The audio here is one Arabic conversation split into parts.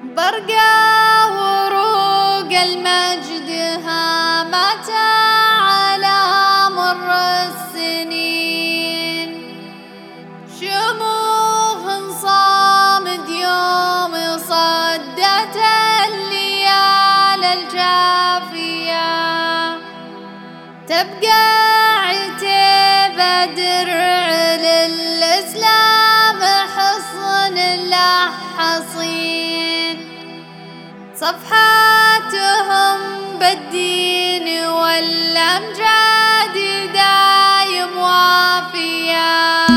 برقة وروق المجد هامت على مر السنين، شموخ صامد يوم صدت الليال الجافية، تبقى عتيبة درع للإسلام حصن له حصين، صفحاتهم بالدين والأمجاد دايم وافية.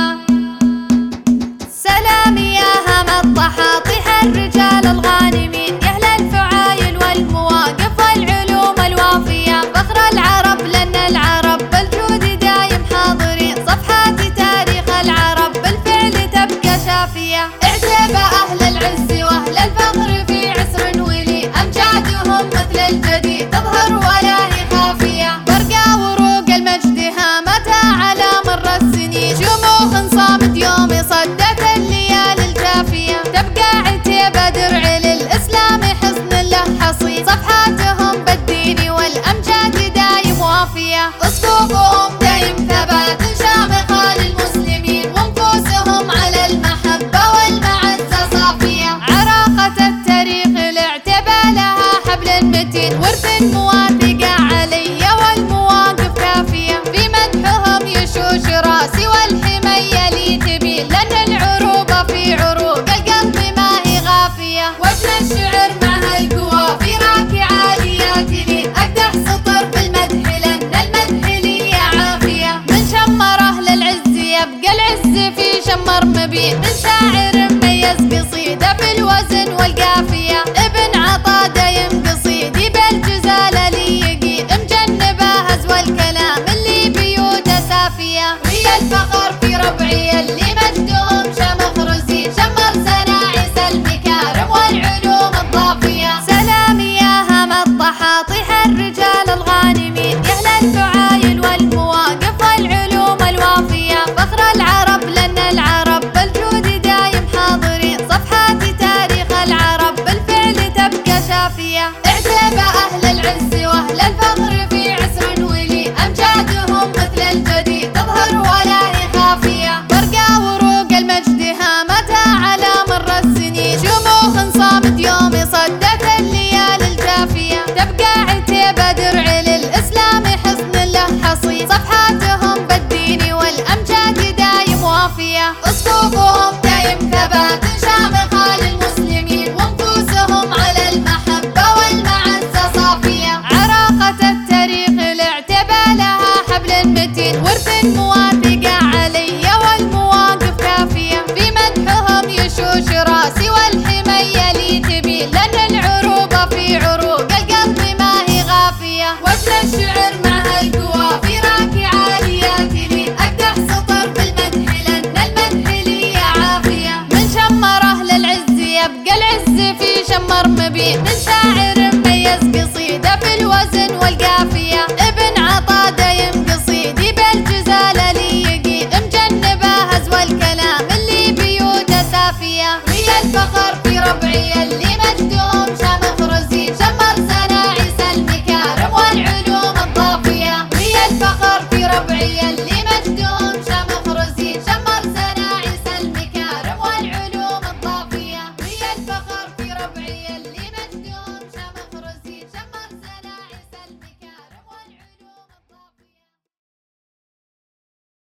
سلام يا هم الطحاطح الرجال الغانمين، يا أهل الفعايل والمواقف والعلوم الوافية، فخر العرب لأن العرب بالجود دايم حاضرين، صفحات تاريخ العرب بالفعل تبقى شافية. اعتب أهل العز وأهل الفخر في عسر ولي، أمجادهم مثل الجديد تظهر ولا هي خافية، برقة وروق المجد هامتها على مر السنين، شموخ صامد يوم صدت الليال الجافية، تبقى عتيبة درع للإسلام حصن له حصين، صفحاتهم بالدين والأمجاد دايم وافية، أصفوفهم دايم ثبات شامخة للمسلمين، ونفوسهم على المحبة والمعزة صافية، عراقة التاريخ الاعتبى لها حبل متين، ورث موافقة علي والمواقف كافية، في مدحهم يشوش راسي والحمية لي تميل، لأن العروبة في عروق القلب ما هي غافية، وجه الشعر مع القوى في راكي عاليات لي، أقدح سطر بالمدح لأن المدح لي عافية، من شمره للعز يبقى العز في شمر مبين، من شاعر مميز قصيدة في الوزن والقافية، ابن عطا دايم قصيدي بالجزالة لي يقين، مجنبه هزو الكلام اللي بيوته سافية، ويا الفخر في ربعي اللي مجدهم شمخ رزين، شمر سناعس المكارم والعلوم الضافية. سلام يا هم الطحاطح الرجال الغانمين، يا أهل الفعايل والمواقف والعلوم الوافية، فخر العرب لأن العرب بالجود دايم حاضرين، صفحات تاريخ العرب بالفعل تبقى شافية. اعتب أهل العز وأهل الفخر في عسر ولي، أمجادهم مثل الجديد تظهر ولا هي خافية، برقة وروق المجد هامتها على مر السنين، شموخ صامد يوم صدت الليال الجافية، تبقى عتيبة درع للإسلام حصن له حصين، صفحاتهم بالدين والأمجاد دايم وافية، أصفوفهم دايم ثبات شامخة للمسلمين، ونفوسهم على المحبة والمعزة صافية، عراقة التاريخ الاعتبى لها حبل متين، ورث موافقة علي والمواقف كافية، في مدحهم يشوش راسي والحمية لي تميل، لأن العروبة في عروق القلب ما هي غافية، وجه الشعر مع القوى في راكي عاليات لي، أقدح سطر بالمدح لأن المدح لي عافية، من شمره للعز يبقى العز في شمر مبين، من شاعر مميز قصيدة في الوزن والقافية، ابن عطا دايم قصيدي بالجزالة لي يقين، مجنبه هزو الكلام اللي بيوته سافية، ويا الفخر في ربعي اللي